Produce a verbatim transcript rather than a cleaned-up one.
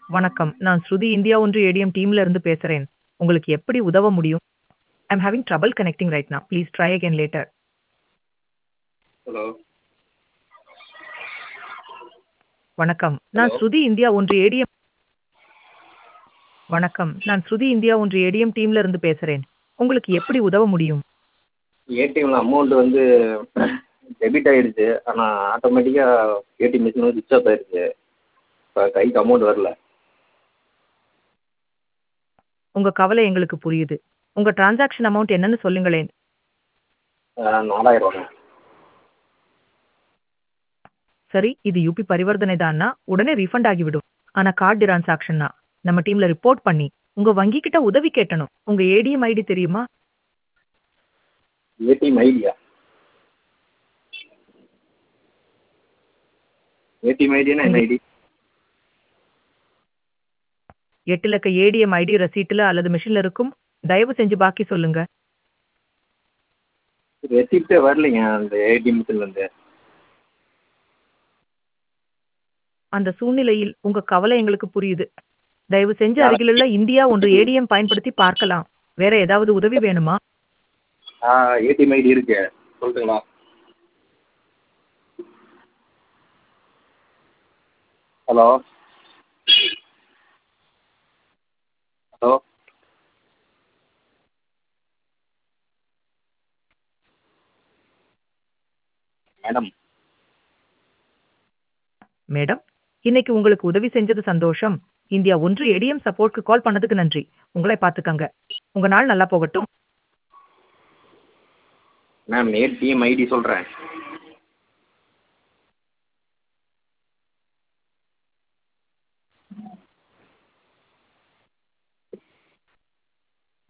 வணக்கம். நான் ஸ்ருதி இந்தியா ஒன்று ஏடிஎம் டீம்ல இருந்து பேசுறேன். உங்களுக்கு எப்படி உதவ முடியும்? I'm having trouble connecting right now. Please try again later. Hello வணக்கம். ஹலோ நான் ஸ்ருதி இந்தியா ஒன்று ஏடிஎம் வணக்கம். நான் ஸ்ருதி இந்தியா ஒன்று ஏடிஎம் டீம்ல இருந்து பேசுறேன். உங்களுக்கு எப்படி உதவ முடியும்? ஏடிஎம்ல அமௌண்ட் வந்து டெபிட் ஆகிடுச்சு. ஆனால் ஆட்டோமேட்டிக்காக ஏடிஎம் மிஷின் வந்து சுவிட்ச் ஆஃப் ஆயிடுச்சு. இப்போ கைக்கு அமௌண்ட் வரல. உங்க கவலை எங்களுக்கு புரியுது. உங்க டிரான்சாக்ஷன் அமௌண்ட் என்னன்னு சொல்லுங்களேன். நாலாயிரம் ரூபாங்க. சரி, இது யுபி பரிவர்த்தனை தான்னா உடனே ரீஃபண்ட் ஆகிவிடும். ஆனா கார்டு டிரான்சாக்ஷன்னா நம்ம டீம்ல ரிப்போர்ட் பண்ணி உங்க வங்கி கிட்ட உதவி கேட்டணும். உங்க ஏடிஎம் ஐடி தெரியுமா? ஏடிஎம் ஐடியா? ஏடிஎம் ஐடினா உங்க என்ன ஐடி? எட்டு இலக்க ஏடிஎம் ஐடி ரசீட்டுல அல்லது மிஷின்ல இருக்கும். தயவு செஞ்சு பாக்கி சொல்லுங்க. ரெசிப்டே வரலைங்க அந்த ஏடிஎம் மிஷின்லேருந்து. அந்த சூழ்நிலையில் உங்க கவலை எங்களுக்கு புரியுது. தயவு செஞ்சு நாளை அருகிலுள்ள இந்தியா ஒன்று ஏடிஎம் பயன்படுத்தி பார்க்கலாம். வேற ஏதாவது உதவி வேணுமா? ஏடிஎம் ஐடி இருக்கு, சொல்லுங்களா? Hello hello madam. மேடம், இன்னைக்கு உங்களுக்கு உதவி செஞ்சது சந்தோஷம். இந்தியா ஒன்று ஏடிஎம் சப்போர்ட்க்கு கால் பண்ணதுக்கு நன்றி. உங்களை பார்த்துக்கங்க. உங்க நாள் நல்லா போகட்டும். மேம் ஏடிஎம் ஐடி சொல்கிறேன்.